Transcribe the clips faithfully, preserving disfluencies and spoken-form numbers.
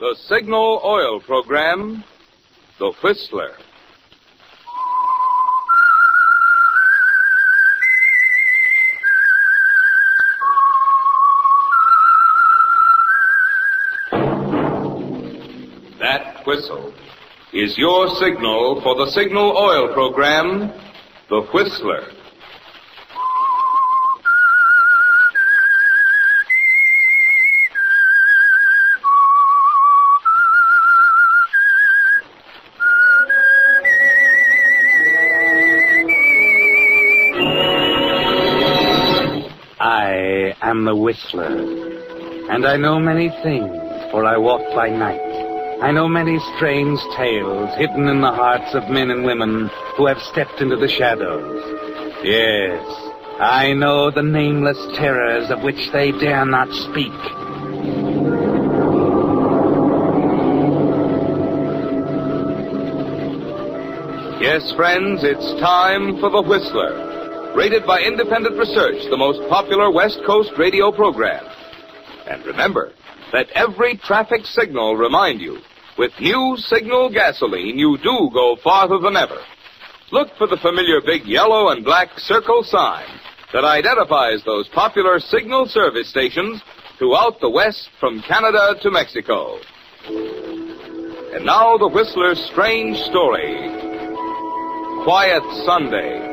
The Signal Oil Program, The Whistler. That whistle is your signal for the Signal Oil Program, The Whistler. I am the Whistler, and I know many things, for I walk by night. I know many strange tales hidden in the hearts of men and women who have stepped into the shadows. Yes, I know the nameless terrors of which they dare not speak. Yes, friends, it's time for The Whistler. Rated by Independent Research, the most popular West Coast radio program. And remember, let every traffic signal remind you, with new Signal gasoline, you do go farther than ever. Look for the familiar big yellow and black circle sign that identifies those popular Signal service stations throughout the West from Canada to Mexico. And now the Whistler's strange story, Quiet Sunday.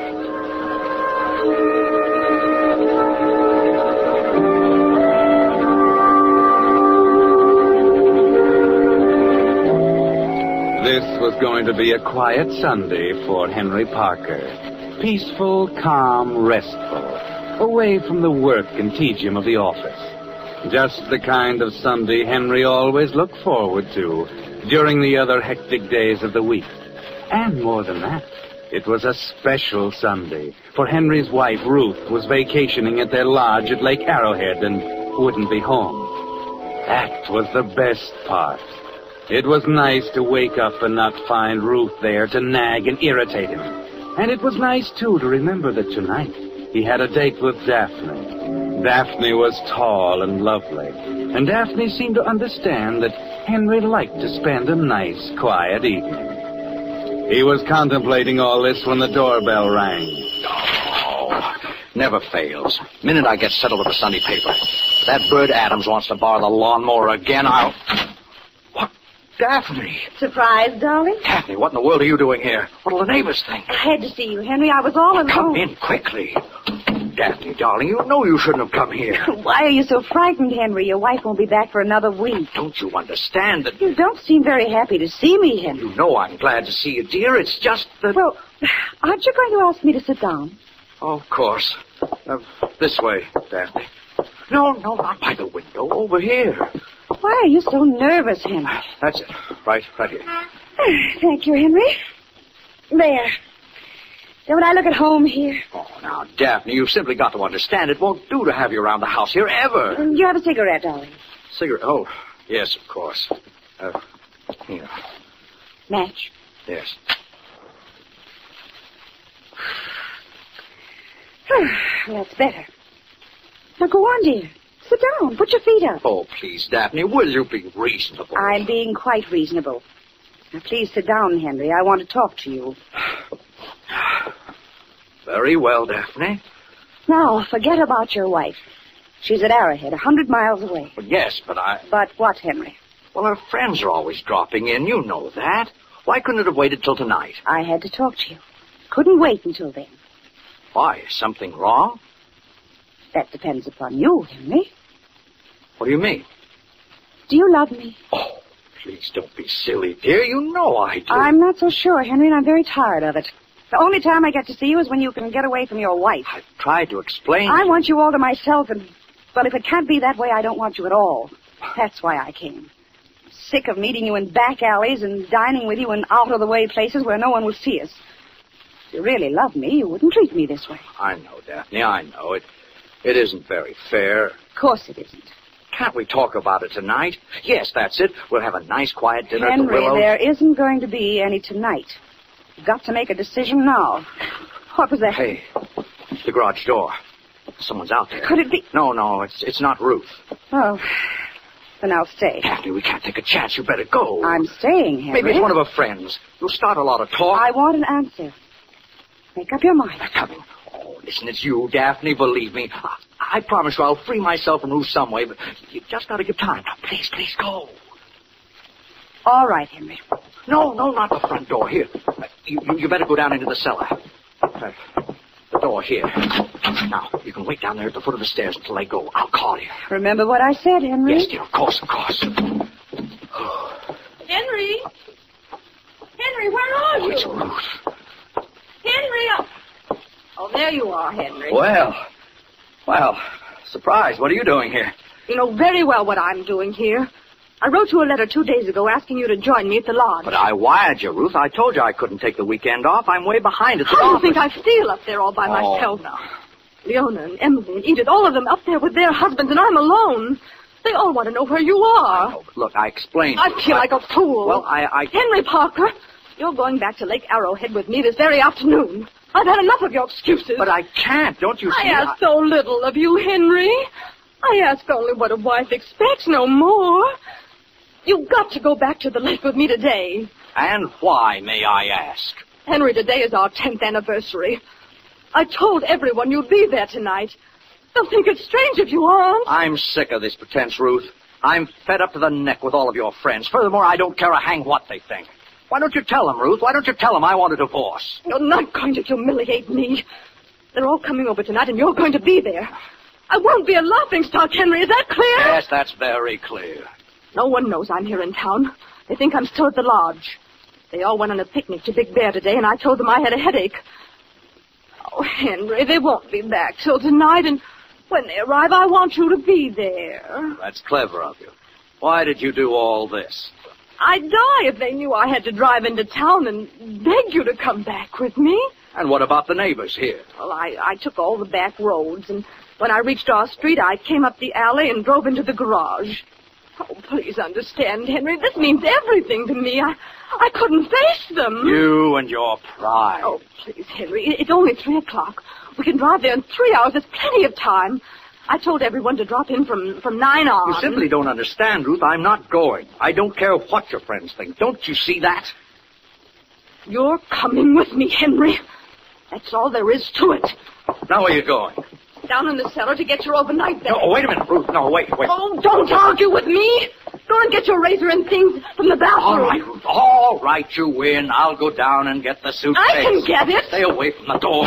This was going to be a quiet Sunday for Henry Parker. Peaceful, calm, restful. Away from the work and tedium of the office. Just the kind of Sunday Henry always looked forward to during the other hectic days of the week. And more than that, it was a special Sunday, for Henry's wife, Ruth, was vacationing at their lodge at Lake Arrowhead and wouldn't be home. That was the best part. It was nice to wake up and not find Ruth there to nag and irritate him. And it was nice, too, to remember that tonight he had a date with Daphne. Daphne was tall and lovely, and Daphne seemed to understand that Henry liked to spend a nice, quiet evening. He was contemplating all this when the doorbell rang. Oh, never fails. Minute I get settled with the Sunday paper. If that bird Adams wants to borrow the lawnmower again, I'll... What? Daphne! Surprise, darling? Daphne, what in the world are you doing here? What'll the neighbors think? I had to see you, Henry. I was all alone. Come in quickly. Daphne, darling, you know you shouldn't have come here. Why are you so frightened, Henry? Your wife won't be back for another week. Don't you understand that... You don't seem very happy to see me, Henry. You know I'm glad to see you, dear. It's just that... Well, aren't you going to ask me to sit down? Oh, of course. Uh, this way, Daphne. No, no, not by the window. Over here. Why are you so nervous, Henry? That's it. Right, right here. Thank you, Henry. There. Don't I look at home here? Oh, now, Daphne, you've simply got to understand it won't do to have you around the house here ever. Do you have a cigarette, darling? Cigarette? Oh, yes, of course. Uh, here. Match? Yes. That's better. Now, go on, dear. Sit down. Put your feet up. Oh, please, Daphne, will you be reasonable? I'm being quite reasonable. Now, please sit down, Henry. I want to talk to you. Very well, Daphne. Now, forget about your wife. She's at Arrowhead, a hundred miles away. Well, yes, but I... But what, Henry? Well, her friends are always dropping in. You know that. Why couldn't it have waited till tonight? I had to talk to you. Couldn't wait until then. Why? Is something wrong? That depends upon you, Henry. What do you mean? Do you love me? Oh, please don't be silly, dear. You know I do. I'm not so sure, Henry, and I'm very tired of it. The only time I get to see you is when you can get away from your wife. I've tried to explain. I want you all to myself, and, well, if it can't be that way, I don't want you at all. That's why I came. Sick of meeting you in back alleys and dining with you in out-of-the-way places where no one will see us. If you really love me, you wouldn't treat me this way. I know, Daphne, I know. It, it isn't very fair. Of course it isn't. Can't we talk about it tonight? Yes, that's it. We'll have a nice, quiet dinner Henry, at the Willows. There isn't going to be any tonight. You've got to make a decision now. What was that? Hey, it's the garage door. Someone's out there. Could it be? No, no, it's it's not Ruth. Oh, Then I'll stay. Daphne, we can't take a chance. You better go. I'm staying, Henry. Maybe it's one of her friends. You'll start a lot of talk. I want an answer. Make up your mind. They're coming. Oh, listen, it's you, Daphne. Believe me. I, I promise you I'll free myself from Ruth some way, but you just got to give time. Now, please, please go. All right, Henry. No, no, not the front door. Here. Uh, you, you better go down into the cellar. Uh, the door here. Now, you can wait down there at the foot of the stairs until they go. I'll call you. Remember what I said, Henry? Yes, dear, of course, of course. Henry? Henry, where are Oh, you? it's Ruth. Henry! Oh, oh, there you are, Henry. Well, well, surprise. What are you doing here? You know very well what I'm doing here. I wrote you a letter two days ago asking you to join me at the lodge. But I wired you, Ruth. I told you I couldn't take the weekend off. I'm way behind at the How do you office. think I feel up there all by Oh, myself? no. Leona and Emily and Edith, all of them up there with their husbands, and I'm alone. They all want to know where you I are. know, but look, I explained. I feel like a fool. Well, I, I... Henry Parker, you're going back to Lake Arrowhead with me this very afternoon. I've had enough of your excuses. But I can't. Don't you I see? ask so little of you, Henry. I ask only what a wife expects, no more. You've got to go back to the lake with me today. And why, may I ask? Henry, today is our tenth anniversary. I told everyone you'd be there tonight. They'll think it's strange if you aren't. I'm sick of this pretense, Ruth. I'm fed up to the neck with all of your friends. Furthermore, I don't care a hang what they think. Why don't you tell them, Ruth? Why don't you tell them I want a divorce? You're not going to humiliate me. They're all coming over tonight, and you're going to be there. I won't be a laughingstock, Henry. Is that clear? Yes, that's very clear. No one knows I'm here in town. They think I'm still at the lodge. They all went on a picnic to Big Bear today, and I told them I had a headache. Oh, Henry, they won't be back till tonight, and when they arrive, I want you to be there. That's clever of you. Why did you do all this? I'd die if they knew I had to drive into town and beg you to come back with me. And what about the neighbors here? Well, I, I took all the back roads, and when I reached our street, I came up the alley and drove into the garage. Oh, please understand, Henry. This means everything to me. I, I couldn't face them. You and your pride. Oh, please, Henry. It's only three o'clock. We can drive there in three hours. There's plenty of time. I told everyone to drop in from, from nine on. You simply don't understand, Ruth. I'm not going. I don't care what your friends think. Don't you see that? You're coming with me, Henry. That's all there is to it. Now where are you going? Down in the cellar to get your overnight bag. No, wait a minute, Ruth. No, wait, wait. Oh, don't argue with me. Go and get your razor and things from the bathroom. All right, Ruth. All right, you win. I'll go down and get the suitcase. I can get it. Stay away from the door.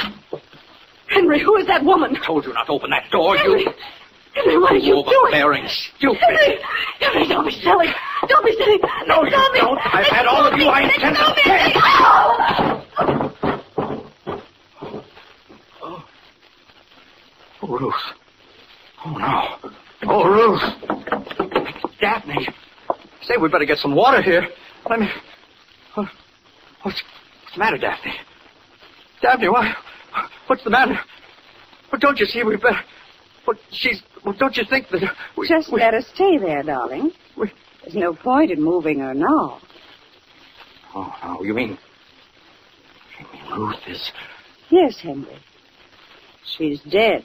Henry, who is that woman? I told you not to open that door, Henry, you... Henry, what are you doing? Overbearing, stupid. Henry, Henry, don't be silly. Don't be silly. No, you Stop me. don't. I've had all of you I intend to get. Oh. Oh, Ruth. Oh, no. Oh, Ruth. Daphne. Say, we'd better get some water here. Let me... What, what's, what's the matter, Daphne? Daphne, why... What's the matter? Well, don't you see we better... Well, she's... Well, don't you think that... We, Just we, let her stay there, darling. we, There's no point in moving her now. Oh, no, you mean... You mean Ruth is... Yes, Henry. She's dead.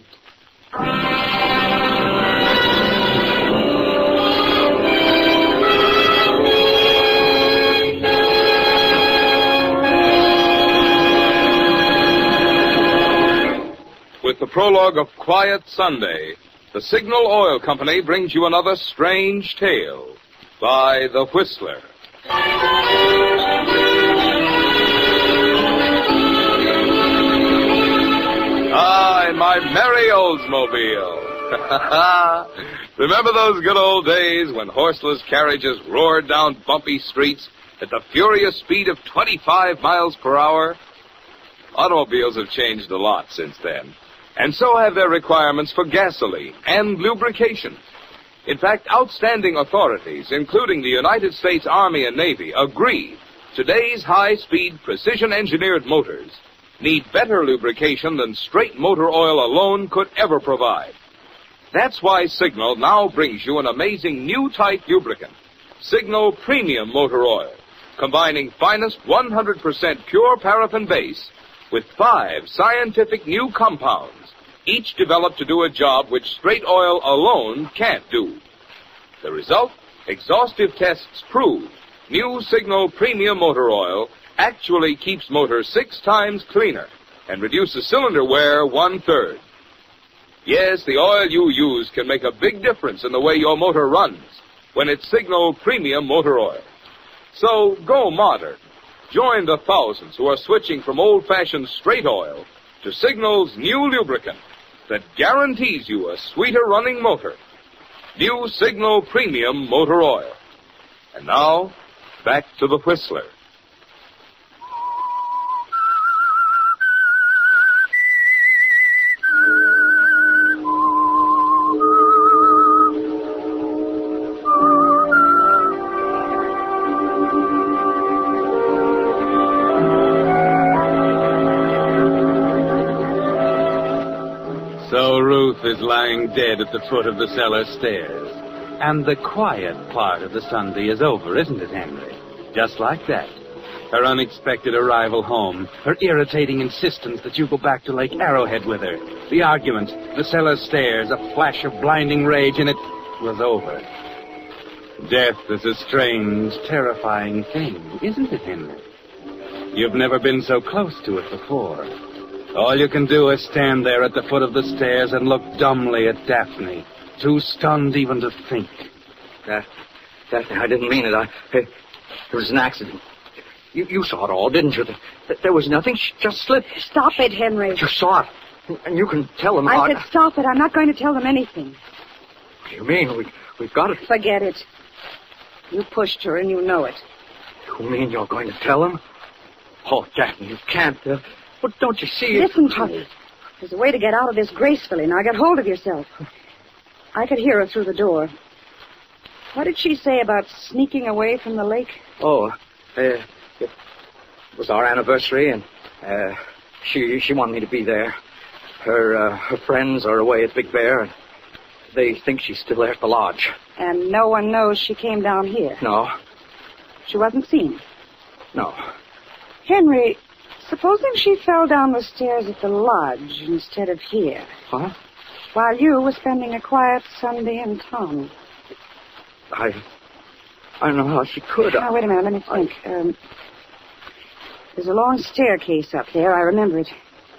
With the prologue of Quiet Sunday, the Signal Oil Company brings you another strange tale by The Whistler. Ah, in my merry Oldsmobile. Remember those good old days when horseless carriages roared down bumpy streets at the furious speed of twenty-five miles per hour? Automobiles have changed a lot since then, and so have their requirements for gasoline and lubrication. In fact, outstanding authorities, including the United States Army and Navy, agree today's high-speed, precision-engineered motors need better lubrication than straight motor oil alone could ever provide. That's why Signal now brings you an amazing new type lubricant, Signal Premium Motor Oil, combining finest one hundred percent pure paraffin base with five scientific new compounds, each developed to do a job which straight oil alone can't do. The result? Exhaustive tests prove new Signal Premium Motor Oil actually keeps motors six times cleaner and reduces cylinder wear one-third. Yes, the oil you use can make a big difference in the way your motor runs when it's Signal Premium Motor Oil. So go modern. Join the thousands who are switching from old-fashioned straight oil to Signal's new lubricant that guarantees you a sweeter-running motor. New Signal Premium Motor Oil. And now, back to the Whistler. So Ruth is lying dead at the foot of the cellar stairs. And the quiet part of the Sunday is over, isn't it, Henry? Just like that. Her unexpected arrival home, her irritating insistence that you go back to Lake Arrowhead with her, the argument, the cellar stairs, a flash of blinding rage, and it was over. Death is a strange, terrifying thing, isn't it, Henry? You've never been so close to it before. All you can do is stand there at the foot of the stairs and look dumbly at Daphne, too stunned even to think. Uh, Daphne, I didn't mean it. I, it, it was an accident. You, you saw it all, didn't you? There, there was nothing. She just slipped. Stop it, Henry. You saw it. And you can tell them. I how said stop it. I'm not going to tell them anything. What do you mean? We, we've got it. Forget it. You pushed her and you know it. You mean you're going to tell them? Oh, Daphne, you can't. Uh, but don't you see? Listen to me. There's a way to get out of this gracefully. Now get hold of yourself. I could hear her through the door. What did she say about sneaking away from the lake? Oh, uh, it was our anniversary, and uh, she she wanted me to be there. Her uh, her friends are away at Big Bear, and they think she's still there at the lodge. And no one knows she came down here? No. She wasn't seen? No. Henry, supposing she fell down the stairs at the lodge instead of here? Huh? While you were spending a quiet Sunday in town. I... I don't know how she could. Now, wait a minute, let me think. I... Um, there's a long staircase up there. I remember it.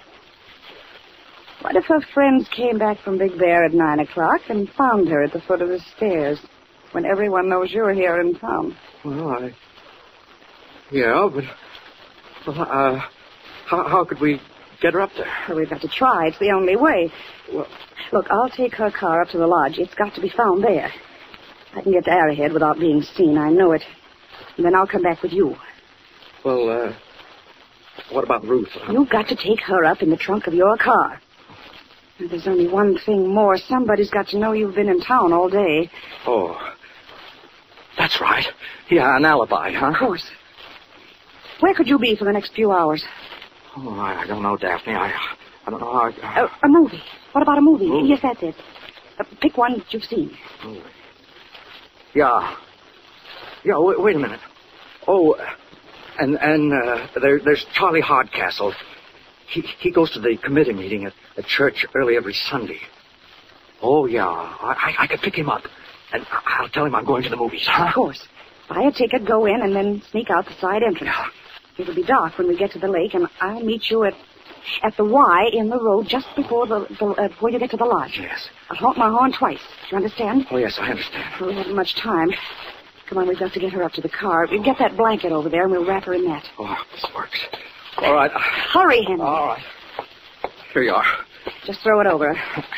What if her friends came back from Big Bear at nine o'clock and found her at the foot of the stairs when everyone knows you're here in town? Well, I... Yeah, but... Well, uh... How, how could we get her up there? Well, we've got to try. It's the only way. Well, look, I'll take her car up to the lodge. It's got to be found there. I can get to Arrowhead without being seen. I know it. And then I'll come back with you. Well, uh... what about Ruth? You've got to take her up in the trunk of your car. And there's only one thing more. Somebody's got to know you've been in town all day. Oh. That's right. Yeah, an alibi, huh? Of course. Where could you be for the next few hours? Oh, I, I don't know, Daphne. I, I don't know. I, I... Uh, a movie. What about a movie? Movie? Yes, that's it. Uh, pick one that you've seen. Movie. Yeah. Yeah, wait, wait a minute. Oh, and and uh, there, there's Charlie Hardcastle. He he goes to the committee meeting at, at church early every Sunday. Oh, yeah. I, I, I could pick him up. And I'll tell him I'm going to the movies, huh? Of course. Buy a ticket, go in, and then sneak out the side entrance. Yeah. It'll be dark when we get to the lake, and I'll meet you at at the Y in the road just before the, the uh, before you get to the lodge. Yes. I'll honk my horn twice. Do you understand? Oh, yes, I understand. Well, we haven't much time. Come on, we've got to get her up to the car. We'll get that blanket over there, and we'll wrap her in that. Oh, this works. All right. Hurry, Henry. All right. Here you are. Just throw it over.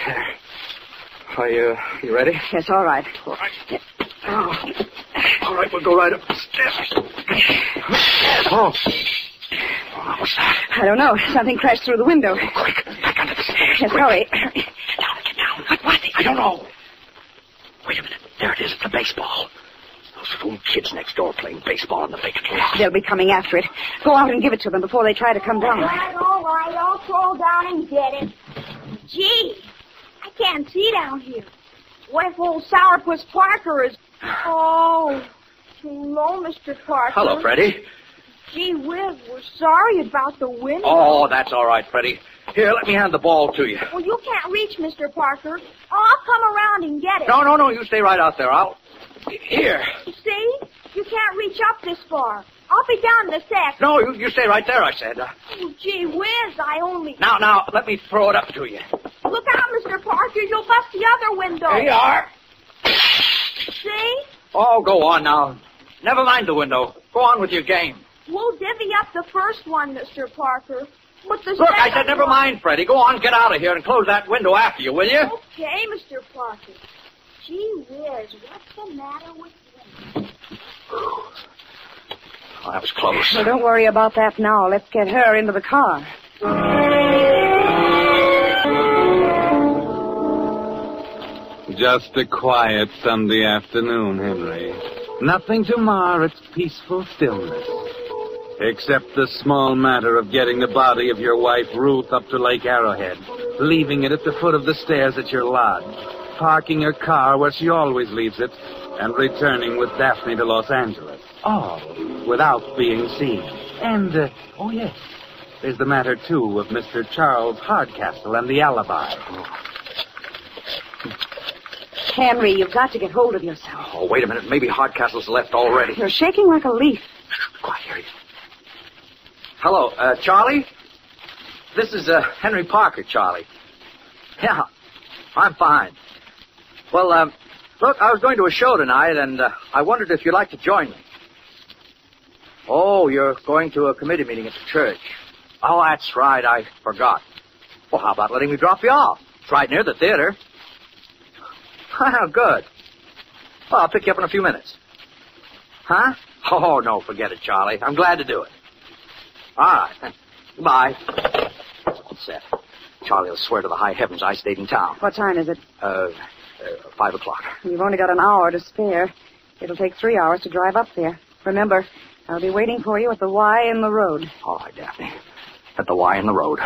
Are you, you ready? Yes, all right. All right. Oh. All right, we'll go right up the stairs. Oh. Oh, what's that? I don't know. Something crashed through the window. Quick, back under the stairs. Yes, quick. hurry. Down, get down. What was it? I don't know. Wait a minute. There it is, the baseball. Those fool kids next door playing baseball on the vacant lot. They'll be coming after it. Go out and give it to them before they try to come down. All right, all right. I'll crawl down and get it. Gee, I can't see down here. What if old Sourpuss Parker is... Oh, hello, Mister Parker. Hello, Freddie. Gee whiz, we're sorry about the window. Oh, that's all right, Freddie. Here, let me hand the ball to you. Well, you can't reach Mister Parker. Oh, I'll come around and get it. No, no, no, you stay right out there. I'll Here. See? You can't reach up this far. I'll be down in a sec. No, you, you stay right there, I said. Uh, Oh, gee whiz, I only... now, now, let me throw it up to you. Look out, Mister Parker. You'll bust the other window. Here you are. See? Oh, go on now. Never mind the window. Go on with your game. We'll divvy up the first one, Mister Parker. But the Look, I second said never one... mind, Freddie. Go on, get out of here and close that window after you, will you? Okay, Mister Parker. Gee whiz, what's the matter with you? Oh, that was close. Well, don't worry about that now. Let's get her into the car. Just a quiet Sunday afternoon, Henry. Nothing to mar its peaceful stillness. Except the small matter of getting the body of your wife, Ruth, up to Lake Arrowhead, leaving it at the foot of the stairs at your lodge, parking her car where she always leaves it, and returning with Daphne to Los Angeles. All without being seen. And, uh, oh yes, there's the matter, too, of Mister Charles Hardcastle and the alibi. Henry, you've got to get hold of yourself. Oh, wait a minute. Maybe Hardcastle's left already. You're shaking like a leaf. Quiet, hear you. Hello, uh, Charlie? This is, uh, Henry Parker, Charlie. Yeah, I'm fine. Well, um, look, I was going to a show tonight, and uh, I wondered if you'd like to join me. Oh, you're going to a committee meeting at the church. Oh, that's right, I forgot. Well, how about letting me drop you off? It's right near the theater. Oh, good. Well, I'll pick you up in a few minutes. Huh? Oh, no, forget it, Charlie. I'm glad to do it. All right. Goodbye. All set. Charlie will swear to the high heavens I stayed in town. What time is it? Uh, uh five o'clock. You've only got an hour to spare. It'll take three hours to drive up there. Remember, I'll be waiting for you at the Y in the road. All right, Daphne. At the Y in the road.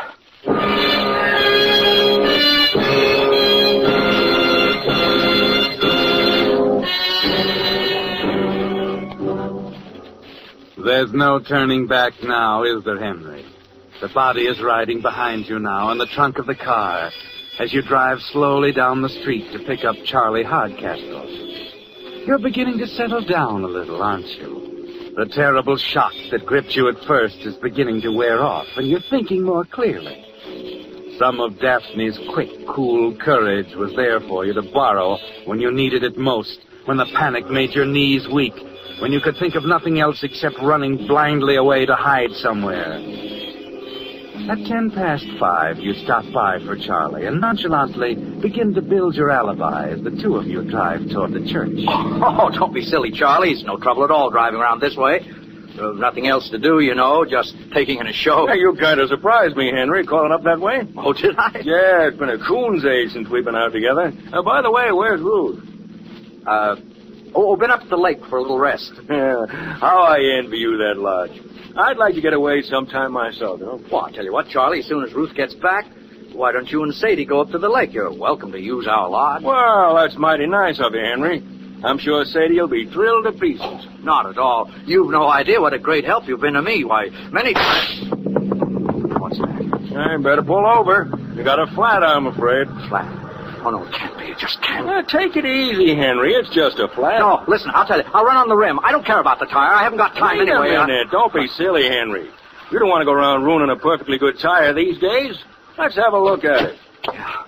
There's no turning back now, is there, Henry? The body is riding behind you now in the trunk of the car as you drive slowly down the street to pick up Charlie Hardcastle. You're beginning to settle down a little, aren't you? The terrible shock that gripped you at first is beginning to wear off, and you're thinking more clearly. Some of Daphne's quick, cool courage was there for you to borrow when you needed it most, when the panic made your knees weak, when you could think of nothing else except running blindly away to hide somewhere. At ten past five, you stop by for Charlie and nonchalantly begin to build your alibi as the two of you drive toward the church. Oh, don't be silly, Charlie. It's no trouble at all driving around this way. There's nothing else to do, you know, just taking in a show. Hey, you kind of surprised me, Henry, calling up that way. Oh, did I? Yeah, it's been a coon's age since we've been out together. Uh, by the way, where's Ruth? Uh, oh, been up to the lake for a little rest. Yeah, how I envy you that lodge. I'd like to get away sometime myself, you know. Well, I'll tell you what, Charlie, as soon as Ruth gets back, why don't you and Sadie go up to the lake? You're welcome to use our lodge. Well, that's mighty nice of you, Henry. I'm sure Sadie will be thrilled to pieces. Not at all. You've no idea what a great help you've been to me. Why, many times... What's that? I better pull over. You got a flat, I'm afraid. Flat. Oh, no, it can't be. It just can't. Uh, take it easy, Henry. It's just a flat. No, listen, I'll tell you. I'll run on the rim. I don't care about the tire. I haven't got time Wait anyway. a minute. Don't be silly, Henry. You don't want to go around ruining a perfectly good tire these days. Let's have a look at it. Yeah.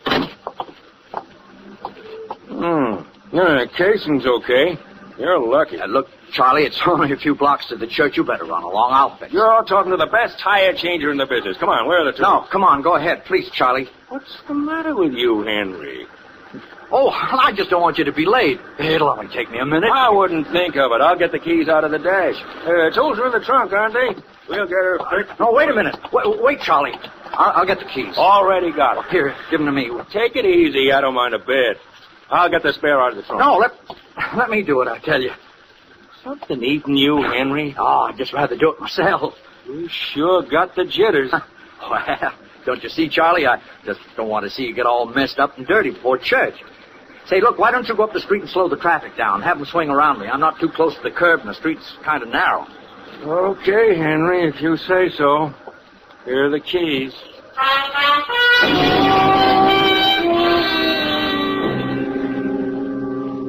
Hmm. Yeah, the casing's okay. You're lucky. Uh, look, Charlie, it's only a few blocks to the church. You better run along. I'll fix it. You're talking to the best tire changer in the business. Come on, where are the two? No, come on. Go ahead. Please, Charlie. What's the matter with you, Henry? Oh, I just don't want you to be late. It'll only take me a minute. I wouldn't think of it. I'll get the keys out of the dash. Uh, tools are in the trunk, aren't they? We'll get her fixed. No, wait a minute. Wait, wait Charlie. I'll, I'll get the keys. Already got it. Here, give them to me. Take it easy. I don't mind a bit. I'll get the spare out of the trunk. No, let, let me do it, I tell you. Something eating you, Henry. Oh, I'd just rather do it myself. You sure got the jitters. Well, don't you see, Charlie? I just don't want to see you get all messed up and dirty before church. Say, look, why don't you go up the street and slow the traffic down? Have them swing around me. I'm not too close to the curb, and the street's kind of narrow. Okay, Henry, if you say so. Here are the keys.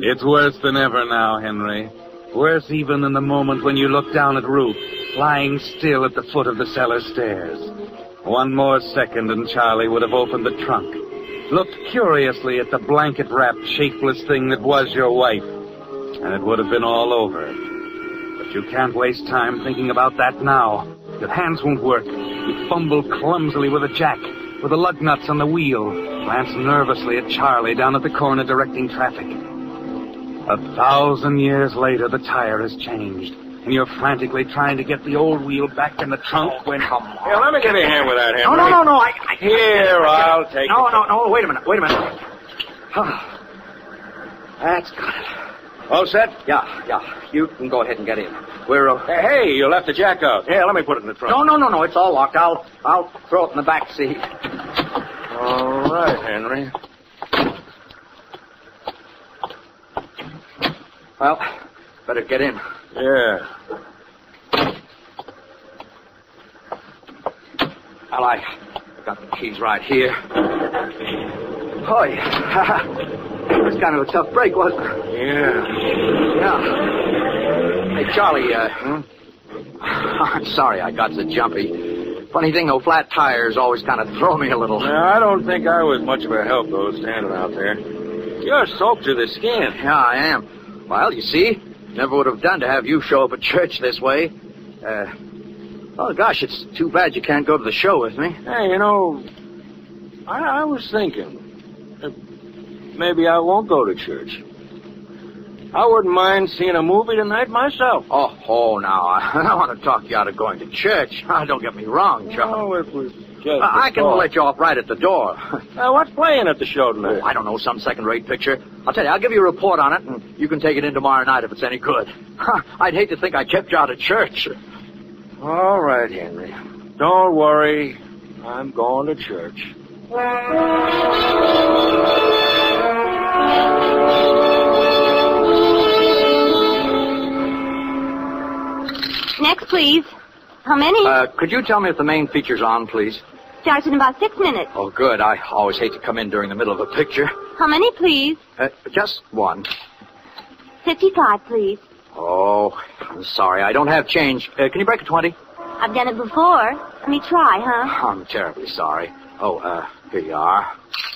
It's worse than ever now, Henry. Worse even than the moment when you looked down at Ruth, lying still at the foot of the cellar stairs. One more second and Charlie would have opened the trunk, looked curiously at the blanket-wrapped, shapeless thing that was your wife, and it would have been all over. But you can't waste time thinking about that now. Your hands won't work. You fumble clumsily with a jack, with the lug nuts on the wheel, glance nervously at Charlie down at the corner directing traffic. A thousand years later, the tire has changed, and you're frantically trying to get the old wheel back in the trunk when... Come on. Here, let me give you a hand with that, Henry. No, no, no, no. I, I, Here, I'll take no, it. No, no, no. Wait a minute. Wait a minute. That's got it. All set? Yeah, yeah. You can go ahead and get in. We're... Uh... Hey, hey, you left the jack out. Here, let me put it in the trunk. No, no, no, no. It's all locked. I'll, I'll throw it in the back seat. All right, Henry. Well, better get in. Yeah. Well, I got the keys right here. Oh, yeah. It was kind of a tough break, wasn't it? Yeah. Yeah. Hey, Charlie, uh... Hmm? I'm sorry I got so jumpy. Funny thing, though, flat tires always kind of throw me a little. Now, I don't think I was much of a help, though, standing out there. You're soaked to the skin. Yeah, I am. Well, you see, never would have done to have you show up at church this way. Uh, oh, gosh, it's too bad you can't go to the show with me. Hey, you know, I, I was thinking, uh, maybe I won't go to church. I wouldn't mind seeing a movie tonight myself. Oh, oh, now, I don't want to talk you out of going to church. Don't get me wrong, Charlie. Oh, it was just uh, I can thought. let you off right at the door. Now, what's playing at the show tonight? Oh, I don't know, some second-rate picture. I'll tell you, I'll give you a report on it, and you can take it in tomorrow night if it's any good. I'd hate to think I kept you out of church. All right, Henry. Don't worry. I'm going to church. Next, please. How many? Uh, could you tell me if the main feature's on, please? Starts in about six minutes. Oh, good. I always hate to come in during the middle of a picture. How many, please? Uh, just one. Fifty-five, please. Oh, I'm sorry. I don't have change. Uh, can you break a twenty? I've done it before. Let me try, huh? I'm terribly sorry. Oh, uh, here you are.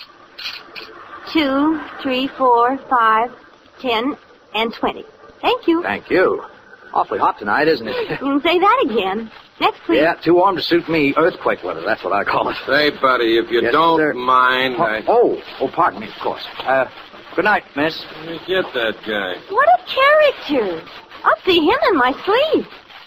Two, three, four, five, ten, and twenty. Thank you. Thank you. Awfully hot tonight, isn't it? You can say that again. Next, please. Yeah, too warm to suit me. Earthquake weather, that's what I call it. Say, buddy, if you Yes, don't sir. mind, Oh, I... oh, oh, pardon me, of course. Uh, good night, miss. Let me get that guy. What a character. I'll see him in my sleep.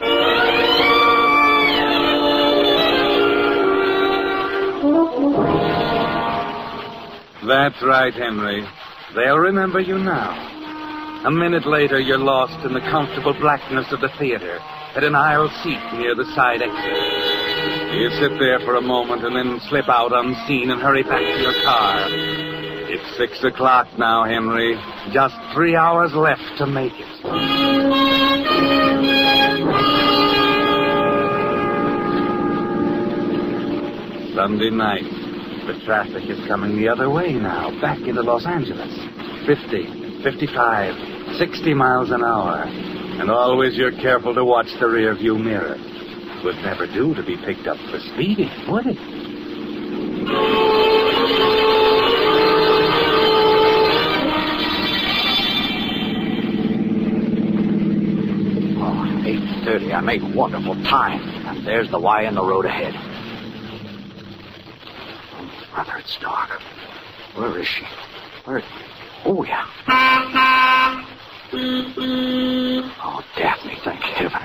That's right, Henry. They'll remember you now. A minute later, you're lost in the comfortable blackness of the theater at an aisle seat near the side exit. You sit there for a moment and then slip out unseen and hurry back to your car. It's six o'clock now, Henry. Just three hours left to make it. Sunday night. The traffic is coming the other way now, back into Los Angeles. Fifty, fifty-five, sixty miles an hour. And always you're careful to watch the rear view mirror. It would never do to be picked up for speeding, would it? Oh, eight thirty. I made wonderful time. And there's the Y in the road ahead. Rather, it's dark. Where is she? Where? Oh, yeah. Oh, Daphne, thank heaven.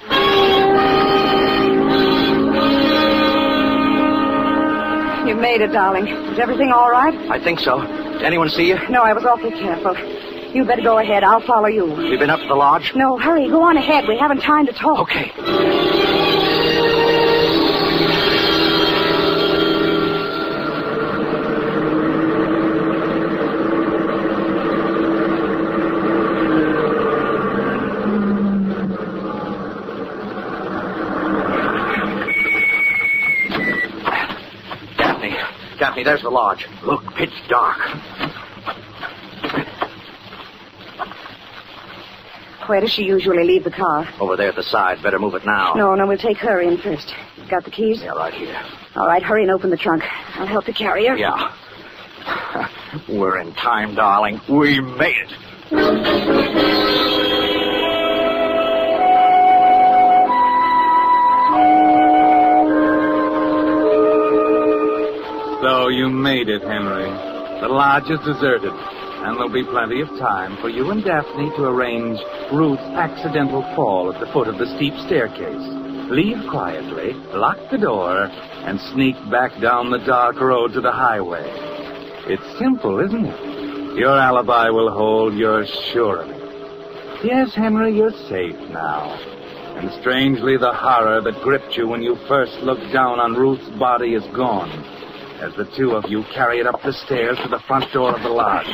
You made it, darling. Is everything all right? I think so. Did anyone see you? No, I was awfully careful. You better go ahead. I'll follow you. You been up to the lodge? No, hurry. Go on ahead. We haven't time to talk. Okay. Daphne, there's the lodge. Look, pitch dark. Where does she usually leave the car? Over there at the side. Better move it now. No, no, we'll take her in first. Got the keys? Yeah, right here. All right, hurry and open the trunk. I'll help you carry her. Yeah. We're in time, darling. We made it. So you made it, Henry. The lodge is deserted, and there'll be plenty of time for you and Daphne to arrange Ruth's accidental fall at the foot of the steep staircase. Leave quietly, lock the door, and sneak back down the dark road to the highway. It's simple, isn't it? Your alibi will hold, you're sure of it. Yes, Henry, you're safe now. And strangely, the horror that gripped you when you first looked down on Ruth's body is gone, as the two of you carry it up the stairs to the front door of the lodge.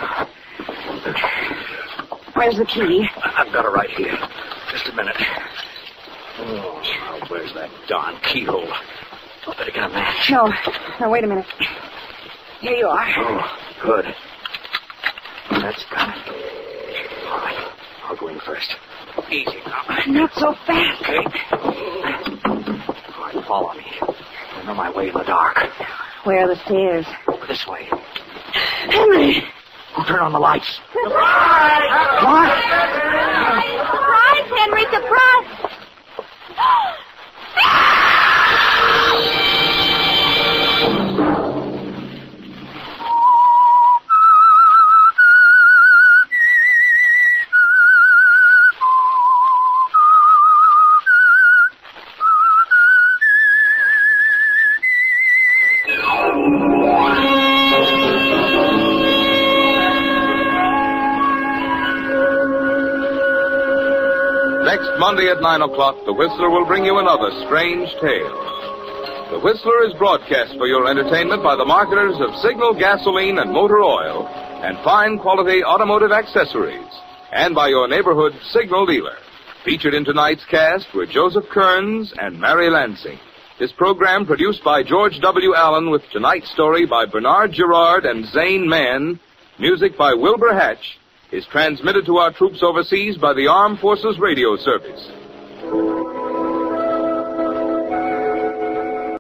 Where's the key? I've got it right here. Just a minute. Oh, where's that darn keyhole? I better get a match. No. No, wait a minute. Here you are. Oh, good. That's got it. All right. I'll go in first. Easy now. Not so fast. Okay. All right, follow me. I know my way in the dark. Where are the stairs? Over this way. Henry! Who turned on the lights? Surprise! What? Surprise, Henry, surprise! Next Monday at nine o'clock, The Whistler will bring you another strange tale. The Whistler is broadcast for your entertainment by the marketers of Signal gasoline and motor oil and fine quality automotive accessories, and by your neighborhood Signal dealer. Featured in tonight's cast were Joseph Kearns and Mary Lansing. This program produced by George W. Allen with tonight's story by Bernard Gerard and Zane Mann, music by Wilbur Hatch, is transmitted to our troops overseas by the Armed Forces Radio Service.